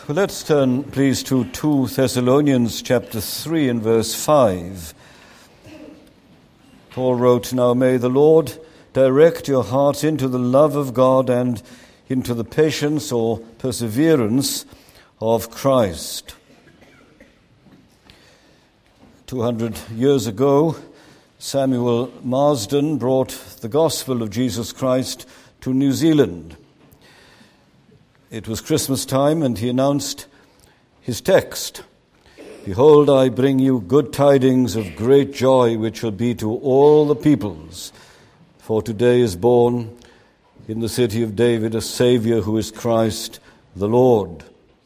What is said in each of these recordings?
Well, let's turn, please, to 2 Thessalonians chapter 3 and verse 5. Paul wrote, "Now may the Lord direct your hearts into the love of God and into the patience or perseverance of Christ." 200 years ago, Samuel Marsden brought the gospel of Jesus Christ to New Zealand. It was Christmas time, and he announced his text. "Behold, I bring you good tidings of great joy, which will be to all the peoples. For today is born in the city of David a Savior, who is Christ the Lord."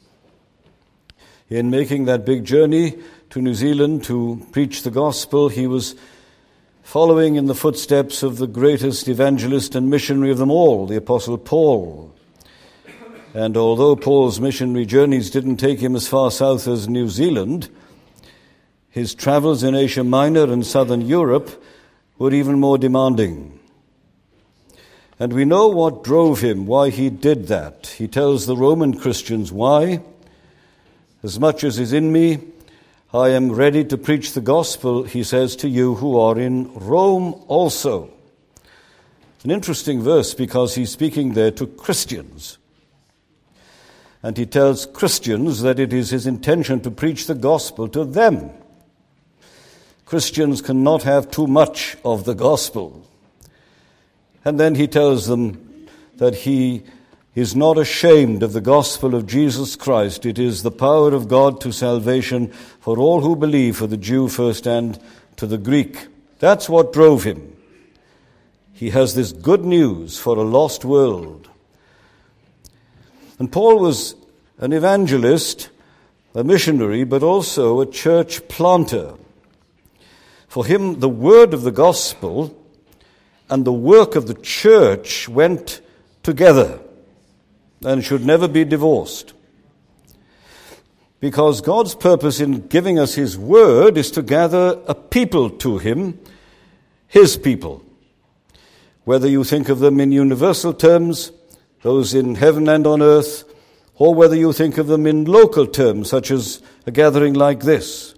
In making that big journey to New Zealand to preach the gospel, he was following in the footsteps of the greatest evangelist and missionary of them all, the Apostle Paul. And although Paul's missionary journeys didn't take him as far south as New Zealand, his travels in Asia Minor and southern Europe were even more demanding. And we know what drove him, why he did that. He tells the Roman Christians why. "As much as is in me, I am ready to preach the gospel," he says, "to you who are in Rome also." It's an interesting verse because he's speaking there to Christians. And he tells Christians that it is his intention to preach the gospel to them. Christians cannot have too much of the gospel. And then he tells them that he is not ashamed of the gospel of Jesus Christ. It is the power of God to salvation for all who believe, for the Jew first and to the Greek. That's what drove him. He has this good news for a lost world. And Paul was an evangelist, a missionary, but also a church planter. For him, the word of the gospel and the work of the church went together and should never be divorced. Because God's purpose in giving us his word is to gather a people to him, his people. Whether you think of them in universal terms, those in heaven and on earth, or whether you think of them in local terms, such as a gathering like this.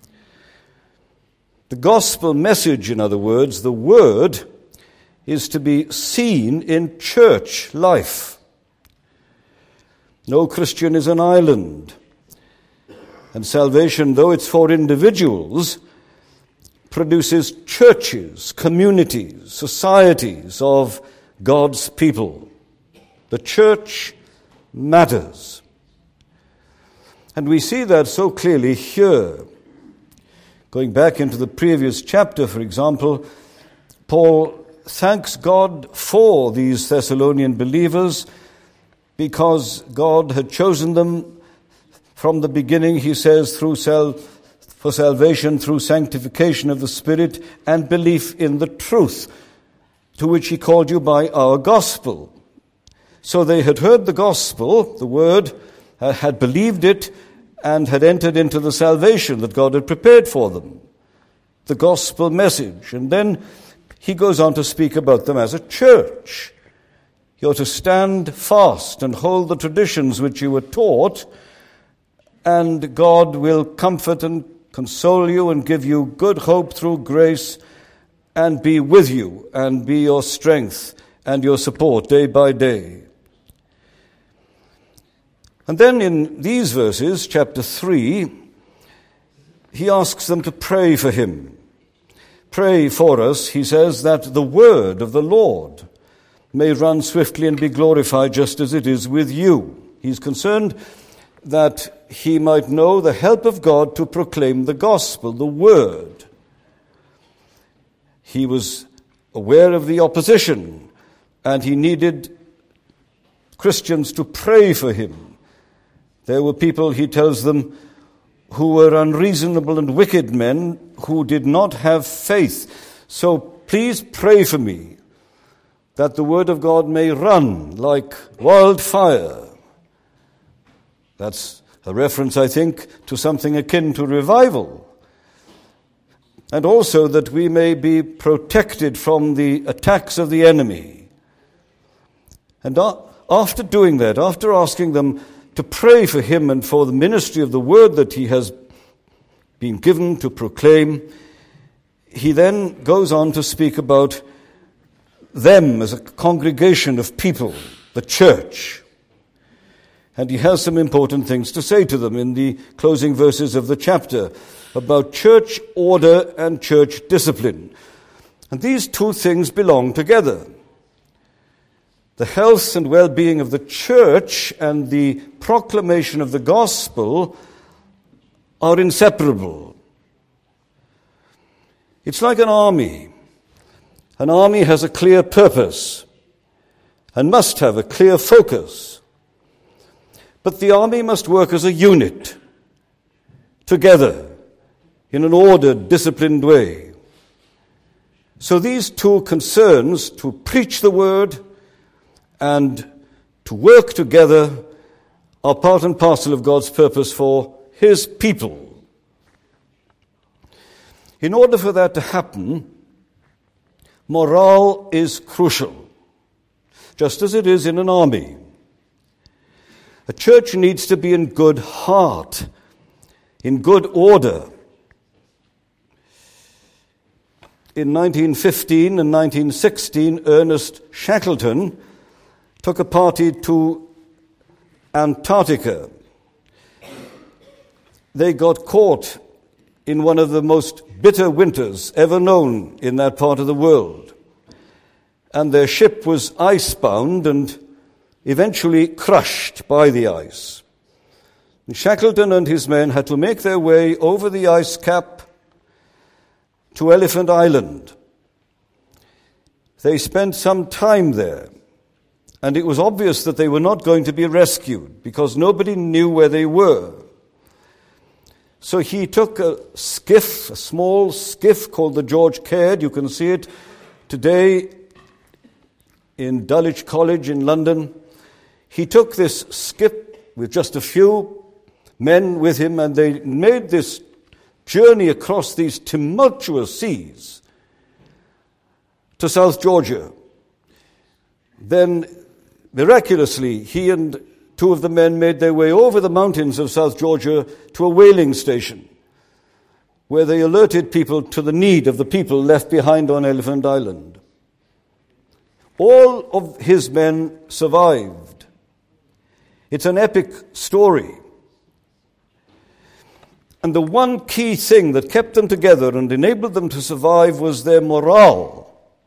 The gospel message, in other words, the word, is to be seen in church life. No Christian is an island. And salvation, though it's for individuals, produces churches, communities, societies of God's people. The church matters. And we see that so clearly here. Going back into the previous chapter, for example, Paul thanks God for these Thessalonian believers because God had chosen them from the beginning, he says, for salvation through sanctification of the Spirit and belief in the truth, to which he called you by our gospel. So they had heard the gospel, the word, had believed it, and had entered into the salvation that God had prepared for them, the gospel message. And then he goes on to speak about them as a church. You're to stand fast and hold the traditions which you were taught, and God will comfort and console you and give you good hope through grace and be with you and be your strength and your support day by day. And then in these verses, chapter 3, he asks them to pray for him. Pray for us, he says, that the word of the Lord may run swiftly and be glorified just as it is with you. He's concerned that he might know the help of God to proclaim the gospel, the word. He was aware of the opposition, and he needed Christians to pray for him. There were people, he tells them, who were unreasonable and wicked men who did not have faith. So please pray for me that the word of God may run like wildfire. That's a reference, I think, to something akin to revival. And also that we may be protected from the attacks of the enemy. And after doing that, after asking them to pray for him and for the ministry of the word that he has been given to proclaim, he then goes on to speak about them as a congregation of people, the church. And he has some important things to say to them in the closing verses of the chapter about church order and church discipline. And these two things belong together. The health and well-being of the church and the proclamation of the gospel are inseparable. It's like an army. An army has a clear purpose and must have a clear focus. But the army must work as a unit, together, in an ordered, disciplined way. So these two concerns, to preach the word and to work together, are part and parcel of God's purpose for his people. In order for that to happen, morale is crucial, just as it is in an army. A church needs to be in good heart, in good order. In 1915 and 1916, Ernest Shackleton took a party to Antarctica. They got caught in one of the most bitter winters ever known in that part of the world. And their ship was icebound and eventually crushed by the ice. And Shackleton and his men had to make their way over the ice cap to Elephant Island. They spent some time there, and it was obvious that they were not going to be rescued because nobody knew where they were. So he took a skiff, a small skiff called the George Caird. You can see it today in Dulwich College in London. He took this skiff with just a few men with him, and they made this journey across these tumultuous seas to South Georgia. Then, miraculously, he and two of the men made their way over the mountains of South Georgia to a whaling station, where they alerted people to the need of the people left behind on Elephant Island. All of his men survived. It's an epic story. And the one key thing that kept them together and enabled them to survive was their morale.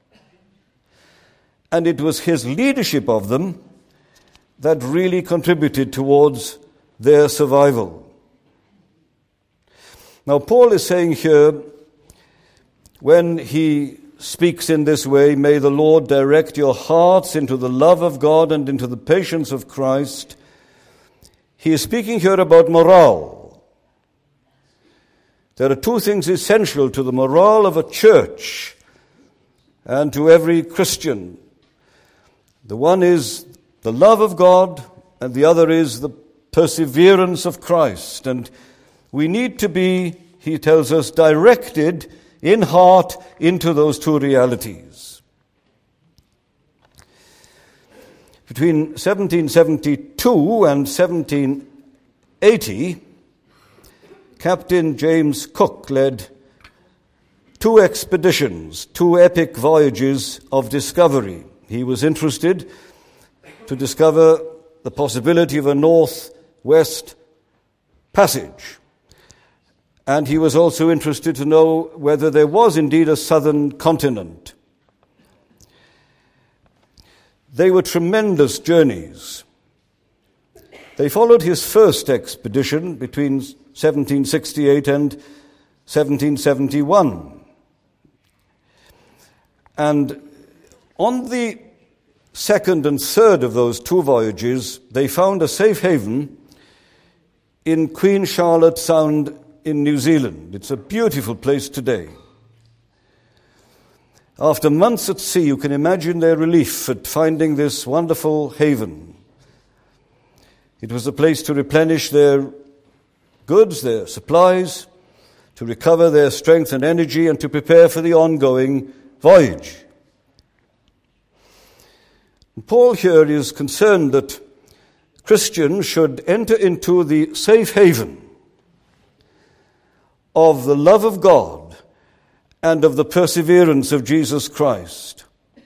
And it was his leadership of them that really contributed towards their survival. Now, Paul is saying here, when he speaks in this way, may the Lord direct your hearts into the love of God and into the patience of Christ. He is speaking here about morale. There are two things essential to the morale of a church and to every Christian. The one is the love of God, and the other is the perseverance of Christ. And we need to be, he tells us, directed in heart into those two realities. Between 1772 and 1780, Captain James Cook led two expeditions, two epic voyages of discovery. He was interested to discover the possibility of a north-west passage. And he was also interested to know whether there was indeed a southern continent. They were tremendous journeys. They followed his first expedition between 1768 and 1771. And on the second and third of those two voyages, they found a safe haven in Queen Charlotte Sound in New Zealand. It's a beautiful place today. After months at sea, you can imagine their relief at finding this wonderful haven. It was a place to replenish their goods, their supplies, to recover their strength and energy, and to prepare for the ongoing voyage. And Paul here is concerned that Christians should enter into the safe haven of the love of God and of the perseverance of Jesus Christ.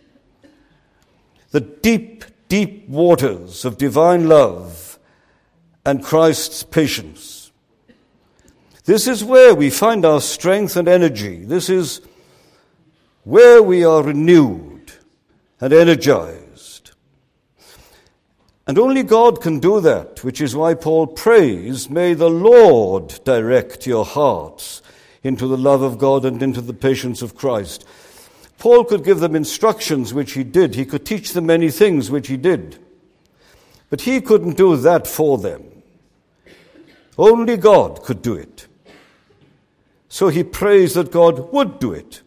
The deep, deep waters of divine love and Christ's patience. This is where we find our strength and energy. This is where we are renewed and energized. And only God can do that, which is why Paul prays, "May the Lord direct your hearts into the love of God and into the patience of Christ." Paul could give them instructions, which he did. He could teach them many things, which he did. But he couldn't do that for them. Only God could do it. So he prays that God would do it.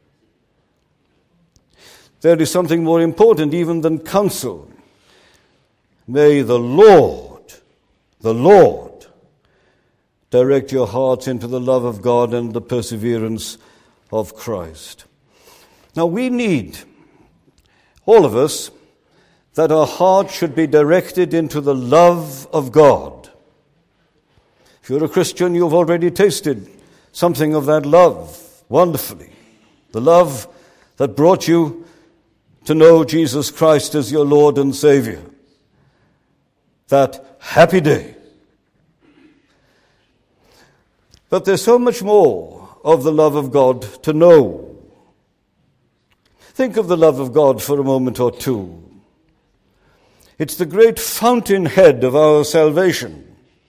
There is something more important even than counsel. May the Lord, direct your hearts into the love of God and the perseverance of Christ. Now we need, all of us, that our hearts should be directed into the love of God. If you're a Christian, you've already tasted something of that love wonderfully. The love that brought you to know Jesus Christ as your Lord and Savior. That happy day. But there's so much more of the love of God to know. Think of the love of God for a moment or two. It's the great fountainhead of our salvation.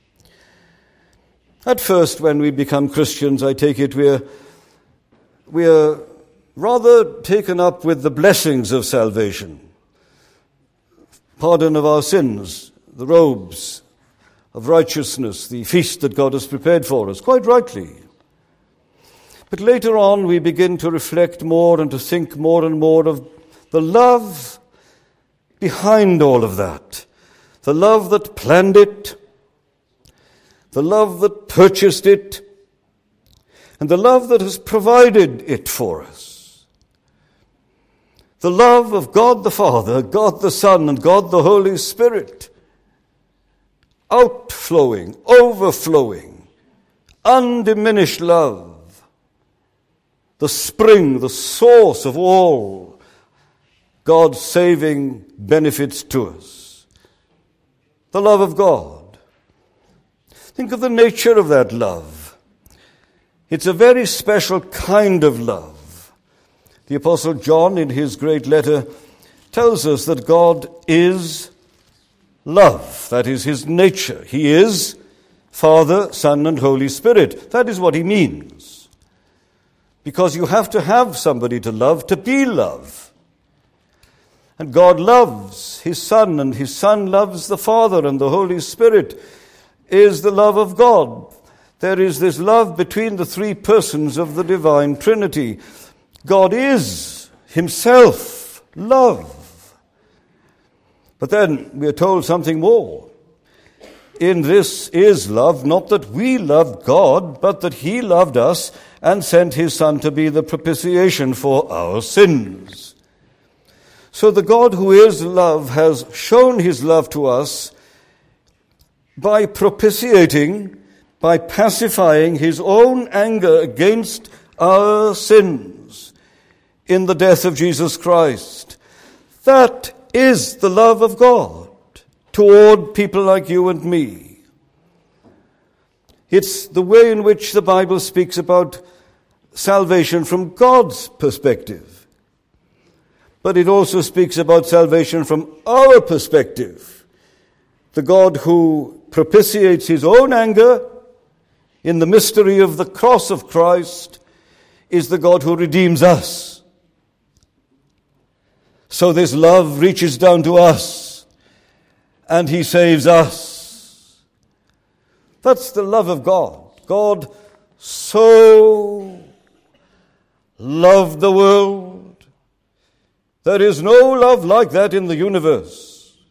At first, when we become Christians, I take it we're rather taken up with the blessings of salvation. Pardon of our sins, the robes of righteousness, the feast that God has prepared for us, quite rightly. But later on, we begin to reflect more and to think more and more of the love behind all of that. The love that planned it, the love that purchased it, and the love that has provided it for us. The love of God the Father, God the Son, and God the Holy Spirit. Outflowing, overflowing, undiminished love. The spring, the source of all God's saving benefits to us. The love of God. Think of the nature of that love. It's a very special kind of love. The Apostle John, in his great letter, tells us that God is love. That is his nature. He is Father, Son, and Holy Spirit. That is what he means. Because you have to have somebody to love to be love. And God loves his Son, and his Son loves the Father, and the Holy Spirit is the love of God. There is this love between the three persons of the divine Trinity. God is himself love. But then we are told something more. In this is love, not that we loved God, but that he loved us and sent his Son to be the propitiation for our sins. So the God who is love has shown his love to us by propitiating, by pacifying his own anger against our sins in the death of Jesus Christ. That is the love of God toward people like you and me. It's the way in which the Bible speaks about salvation from God's perspective. But it also speaks about salvation from our perspective. The God who propitiates his own anger in the mystery of the cross of Christ is the God who redeems us. So this love reaches down to us and he saves us. That's the love of God. God so loved the world. There is no love like that in the universe.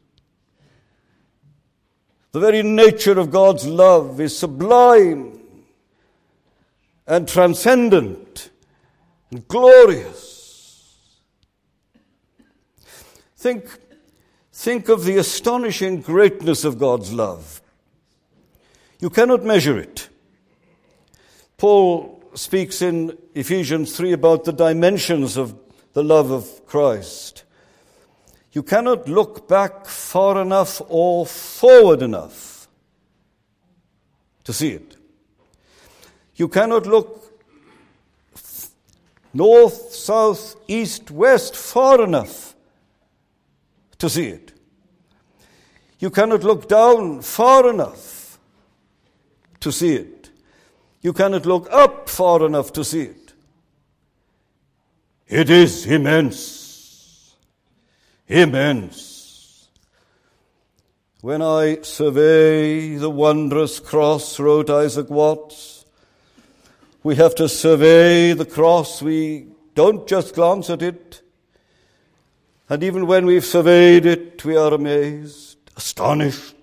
The very nature of God's love is sublime and transcendent and glorious. Think Think of the astonishing greatness of God's love. You cannot measure it. Paul speaks in Ephesians 3 about the dimensions of the love of Christ. You cannot look back far enough or forward enough to see it. You cannot look north, south, east, west far enough to see it. You cannot look down far enough to see it. You cannot look up far enough to see it. It is immense. Immense. When I survey the wondrous cross, wrote Isaac Watts, we have to survey the cross. We don't just glance at it. And even when we've surveyed it, we are amazed, astonished.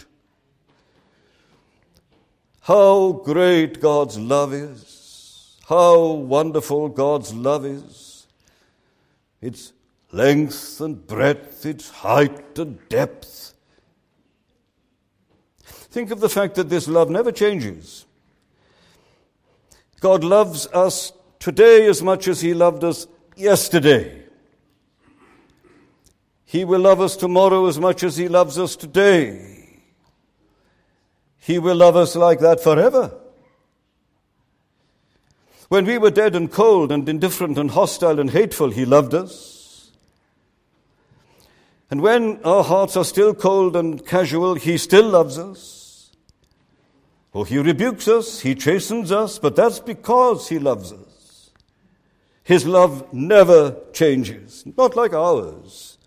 How great God's love is. How wonderful God's love is. Its length and breadth, its height and depth. Think of the fact that this love never changes. God loves us today as much as He loved us yesterday. He will love us tomorrow as much as He loves us today. He will love us like that forever. When we were dead and cold and indifferent and hostile and hateful, He loved us. And when our hearts are still cold and casual, He still loves us. Oh, He rebukes us, He chastens us, but that's because He loves us. His love never changes, not like ours.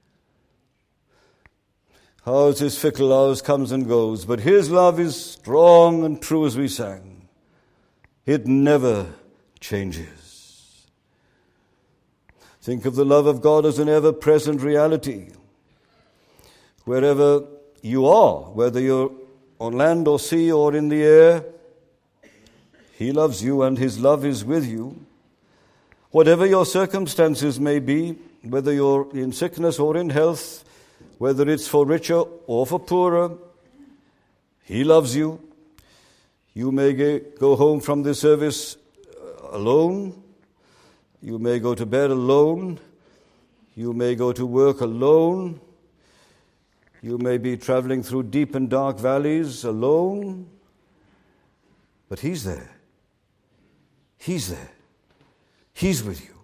Ours is fickle, ours comes and goes, but His love is strong and true, as we sang. It never changes. Think of the love of God as an ever-present reality. Wherever you are, whether you're on land or sea or in the air, He loves you and His love is with you. Whatever your circumstances may be, whether you're in sickness or in health, whether it's for richer or for poorer, He loves you. You may go home from this service alone. You may go to bed alone. You may go to work alone. You may be traveling through deep and dark valleys alone. But He's there. He's there. He's with you.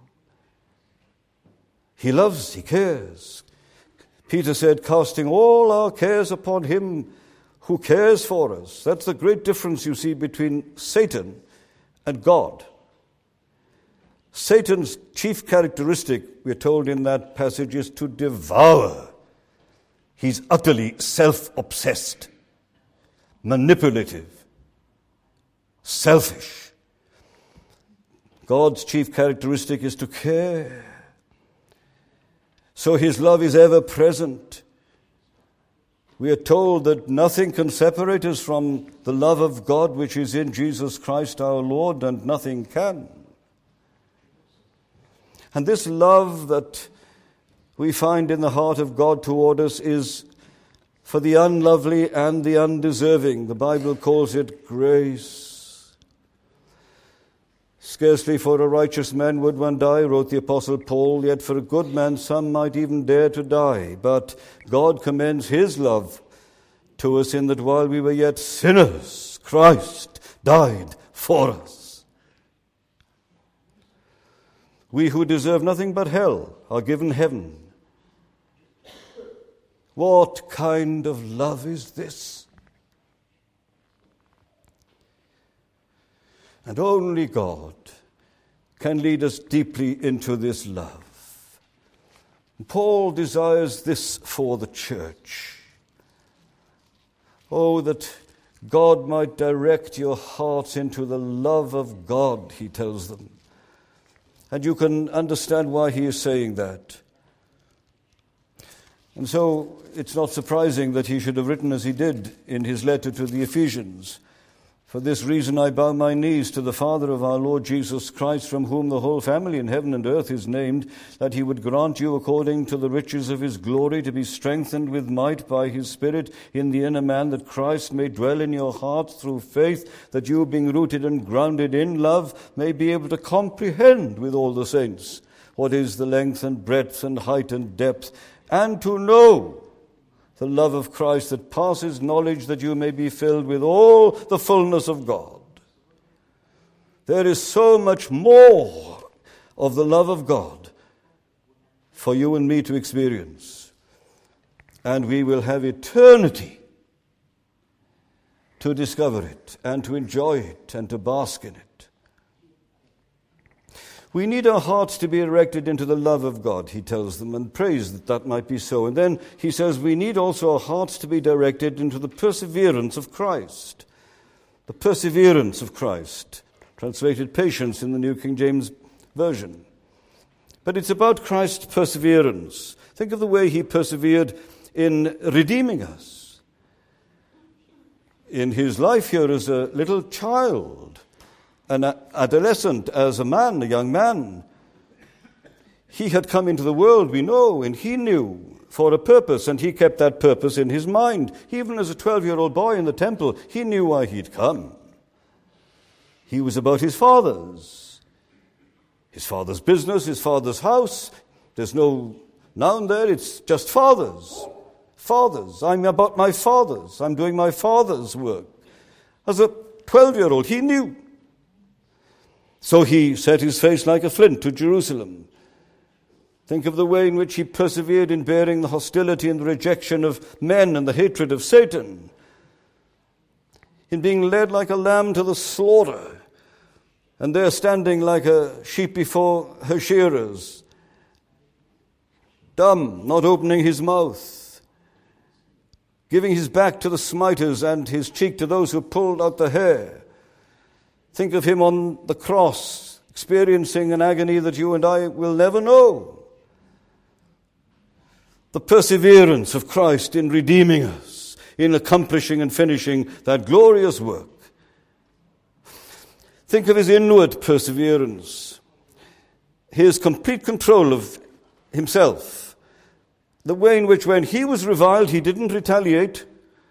He loves, He cares. Peter said, casting all our cares upon Him who cares for us. That's the great difference you see between Satan and God. Satan's chief characteristic, we're told in that passage, is to devour. He's utterly self-obsessed, manipulative, selfish. God's chief characteristic is to care. So His love is ever present. We are told that nothing can separate us from the love of God which is in Jesus Christ our Lord, and nothing can. And this love that we find in the heart of God toward us is for the unlovely and the undeserving. The Bible calls it grace. Scarcely for a righteous man would one die, wrote the Apostle Paul, yet for a good man some might even dare to die. But God commends His love to us in that while we were yet sinners, Christ died for us. We who deserve nothing but hell are given heaven. What kind of love is this? And only God can lead us deeply into this love. Paul desires this for the church. Oh, that God might direct your hearts into the love of God, he tells them. And you can understand why he is saying that. And so it's not surprising that he should have written as he did in his letter to the Ephesians. For this reason I bow my knees to the Father of our Lord Jesus Christ, from whom the whole family in heaven and earth is named, that he would grant you according to the riches of his glory to be strengthened with might by his Spirit in the inner man, that Christ may dwell in your hearts through faith, that you, being rooted and grounded in love, may be able to comprehend with all the saints what is the length and breadth and height and depth, and to know the love of Christ that passes knowledge, that you may be filled with all the fullness of God. There is so much more of the love of God for you and me to experience. And we will have eternity to discover it and to enjoy it and to bask in it. We need our hearts to be erected into the love of God, he tells them, and prays that that might be so. And then he says we need also our hearts to be directed into the perseverance of Christ. The perseverance of Christ, translated patience in the New King James Version. But it's about Christ's perseverance. Think of the way he persevered in redeeming us. In his life here as a little child, an adolescent, as a man, a young man. He had come into the world, we know, and he knew for a purpose, and he kept that purpose in his mind. Even as a 12-year-old boy in the temple, he knew why he'd come. He was about his father's business, his father's house. There's no noun there, it's just fathers. Fathers. I'm about my father's. I'm doing my father's work. As a 12-year-old, he knew. So he set his face like a flint to Jerusalem. Think of the way in which he persevered in bearing the hostility and the rejection of men and the hatred of Satan. In being led like a lamb to the slaughter, and there standing like a sheep before her shearers, dumb, not opening his mouth, giving his back to the smiters and his cheek to those who pulled out the hair. Think of him on the cross, experiencing an agony that you and I will never know. The perseverance of Christ in redeeming us, in accomplishing and finishing that glorious work. Think of his inward perseverance, his complete control of himself. The way in which when he was reviled, he didn't retaliate.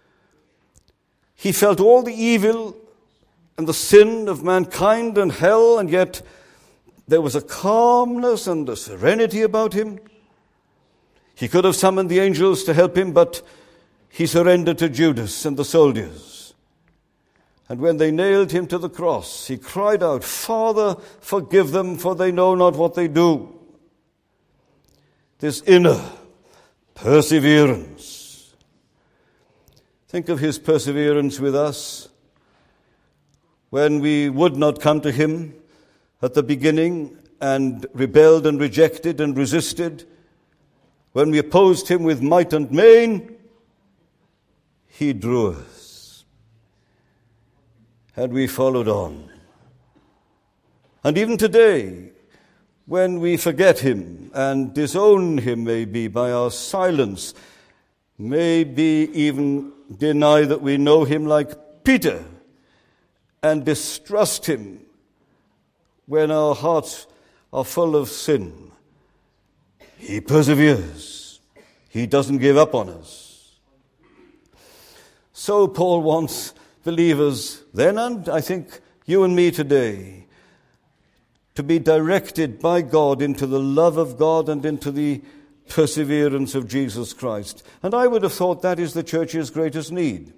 He felt all the evil and the sin of mankind and hell, and yet there was a calmness and a serenity about him. He could have summoned the angels to help him, but he surrendered to Judas and the soldiers. And when they nailed him to the cross, he cried out, "Father, forgive them, for they know not what they do." This inner perseverance. Think of his perseverance with us. When we would not come to him at the beginning and rebelled and rejected and resisted, when we opposed him with might and main, he drew us. And we followed on. And even today, when we forget him and disown him maybe by our silence, maybe even deny that we know him like Peter, and distrust him when our hearts are full of sin, he perseveres. He doesn't give up on us. So Paul wants believers then, and I think you and me today, to be directed by God into the love of God and into the perseverance of Jesus Christ. And I would have thought that is the church's greatest need.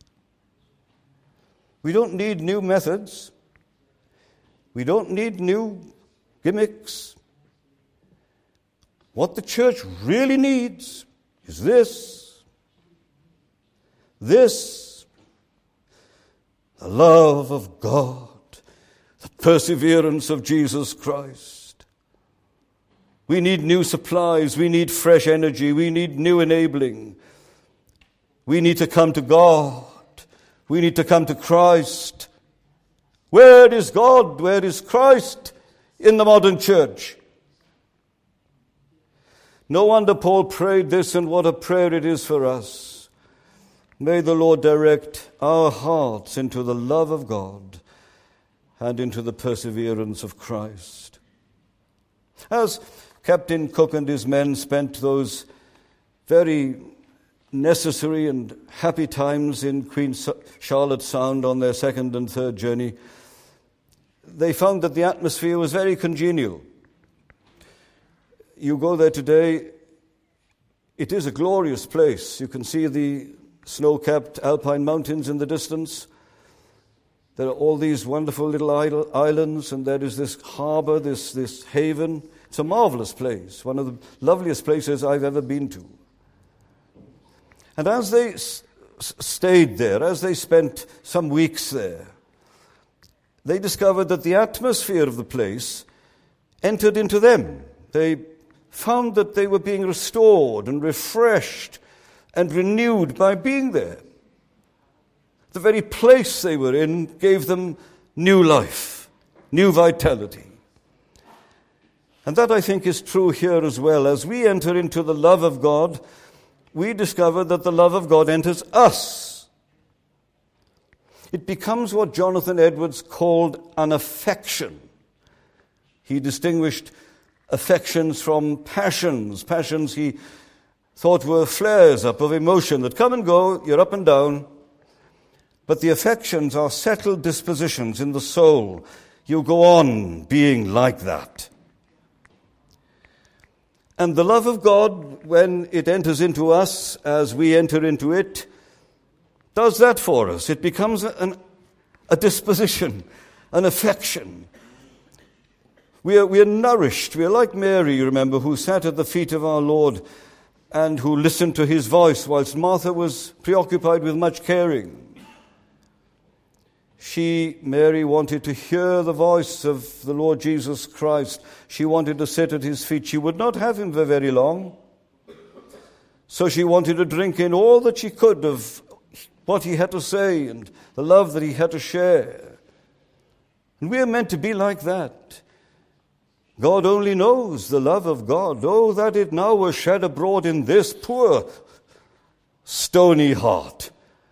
We don't need new methods. We don't need new gimmicks. What the church really needs is this. This, the love of God, the perseverance of Jesus Christ. We need new supplies. We need fresh energy. We need new enabling. We need to come to God. We need to come to Christ. Where is God? Where is Christ in the modern church? No wonder Paul prayed this, and what a prayer it is for us. May the Lord direct our hearts into the love of God and into the perseverance of Christ. As Captain Cook and his men spent those very necessary and happy times in Queen Charlotte Sound on their second and third journey, they found that the atmosphere was very congenial. You go there today, it is a glorious place. You can see the snow-capped alpine mountains in the distance. There are all these wonderful little islands, and there is this harbor, this haven. It's a marvelous place, one of the loveliest places I've ever been to. And as they stayed there, as they spent some weeks there, they discovered that the atmosphere of the place entered into them. They found that they were being restored and refreshed and renewed by being there. The very place they were in gave them new life, new vitality. And that, I think, is true here as well. As we enter into the love of God, we discover that the love of God enters us. It becomes what Jonathan Edwards called an affection. He distinguished affections from passions. Passions he thought were flares up of emotion that come and go, you're up and down. But the affections are settled dispositions in the soul. You go on being like that. And the love of God, when it enters into us, as we enter into it, does that for us. It becomes a disposition, an affection. We are nourished. We are like Mary, you remember, who sat at the feet of our Lord and who listened to his voice whilst Martha was preoccupied with much caring. Mary, wanted to hear the voice of the Lord Jesus Christ. She wanted to sit at his feet. She would not have him for very long. So she wanted to drink in all that she could of what he had to say and the love that he had to share. And we are meant to be like that. God only knows the love of God. Oh, that it now were shed abroad in this poor, stony heart.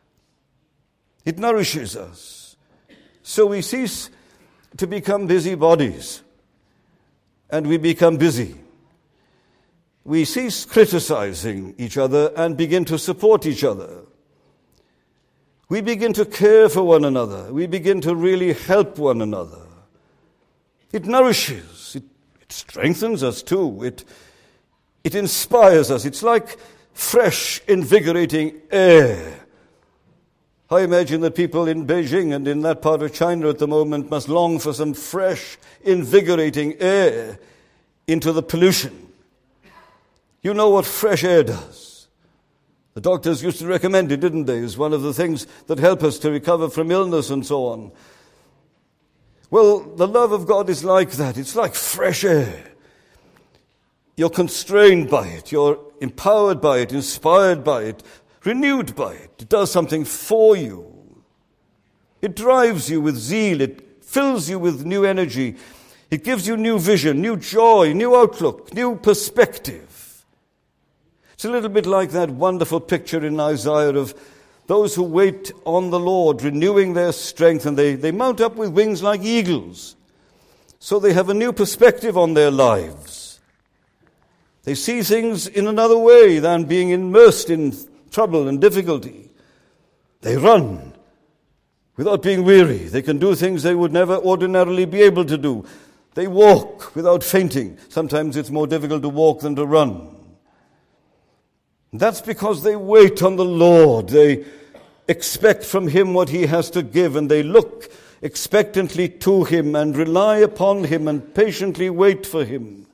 It nourishes us. So we cease to become busybodies, and we become busy. We cease criticizing each other and begin to support each other. We begin to care for one another. We begin to really help one another. It nourishes. It strengthens us too. It inspires us. It's like fresh, invigorating air. I imagine that people in Beijing and in that part of China at the moment must long for some fresh, invigorating air into the pollution. You know what fresh air does. The doctors used to recommend it, didn't they, as one of the things that help us to recover from illness and so on. Well, the love of God is like that. It's like fresh air. You're constrained by it. You're empowered by it, inspired by it, renewed by it. It does something for you. It drives you with zeal. It fills you with new energy. It gives you new vision, new joy, new outlook, new perspective. It's a little bit like that wonderful picture in Isaiah of those who wait on the Lord, renewing their strength, and they mount up with wings like eagles. So they have a new perspective on their lives. They see things in another way than being immersed in trouble and difficulty. They run without being weary. They can do things they would never ordinarily be able to do. They walk without fainting. Sometimes it's more difficult to walk than to run. That's because they wait on the Lord. They expect from Him what He has to give, and they look expectantly to Him and rely upon Him and patiently wait for Him.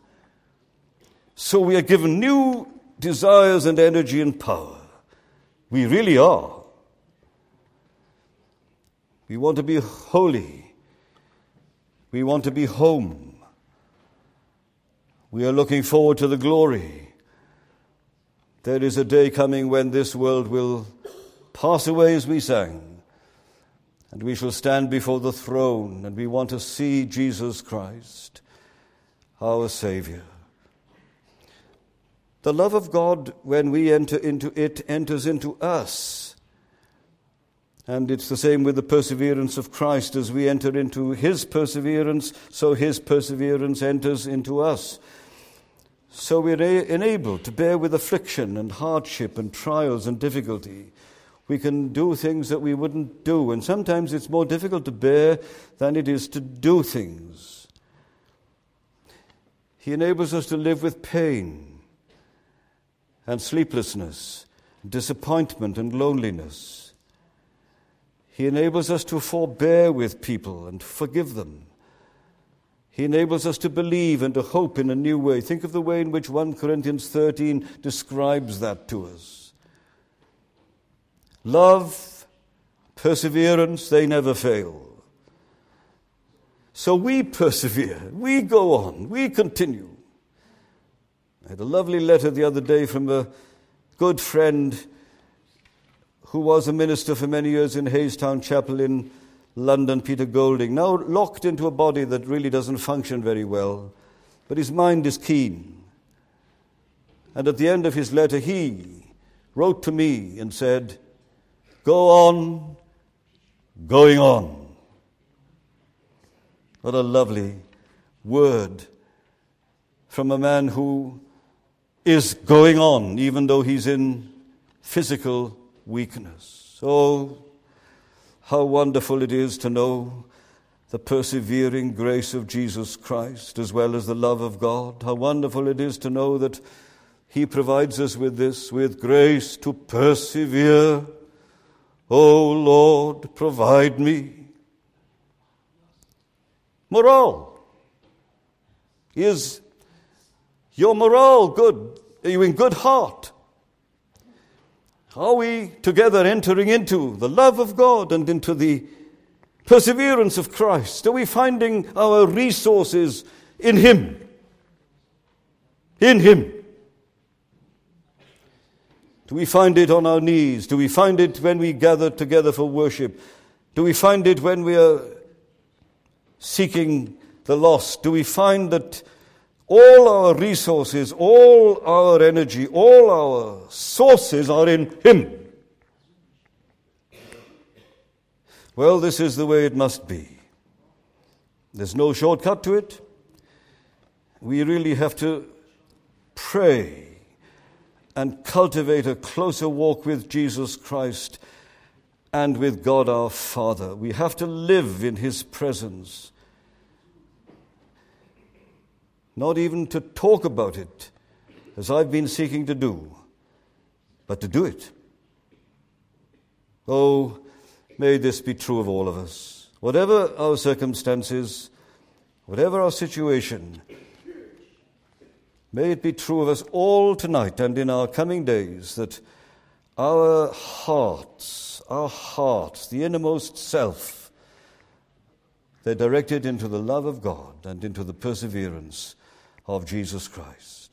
So we are given new desires and energy and power. We really are. We want to be holy. We want to be home. We are looking forward to the glory. There is a day coming when this world will pass away, as we sang, and we shall stand before the throne, and we want to see Jesus Christ, our Savior. The love of God, when we enter into it, enters into us. And it's the same with the perseverance of Christ. As we enter into his perseverance, so his perseverance enters into us. So we're enabled to bear with affliction and hardship and trials and difficulty. We can do things that we wouldn't do. And sometimes it's more difficult to bear than it is to do things. He enables us to live with pain and sleeplessness, disappointment and loneliness. He enables us to forbear with people and forgive them. He enables us to believe and to hope in a new way. Think of the way in which 1 Corinthians 13 describes that to us. Love, perseverance, they never fail. So we persevere, we go on, we continue. I had a lovely letter the other day from a good friend who was a minister for many years in Haystown Chapel in London, Peter Golding, now locked into a body that really doesn't function very well, but his mind is keen. And at the end of his letter, he wrote to me and said, "Go on, going on." What a lovely word from a man who is going on, even though he's in physical weakness. Oh, how wonderful it is to know the persevering grace of Jesus Christ as well as the love of God. How wonderful it is to know that he provides us with this, with grace to persevere. Oh Lord, provide me. Morale. Is your morale good? Are you in good heart? Are we together entering into the love of God and into the perseverance of Christ? Are we finding our resources in him? In him. Do we find it on our knees? Do we find it when we gather together for worship? Do we find it when we are seeking the lost? Do we find that all our resources, all our energy, all our sources are in him? Well, this is the way it must be. There's no shortcut to it. We really have to pray and cultivate a closer walk with Jesus Christ and with God our Father. We have to live in his presence. Not even to talk about it, as I've been seeking to do, but to do it. Oh, may this be true of all of us. Whatever our circumstances, whatever our situation, may it be true of us all tonight and in our coming days that our hearts, the innermost self, they're directed into the love of God and into the perseverance of Jesus Christ.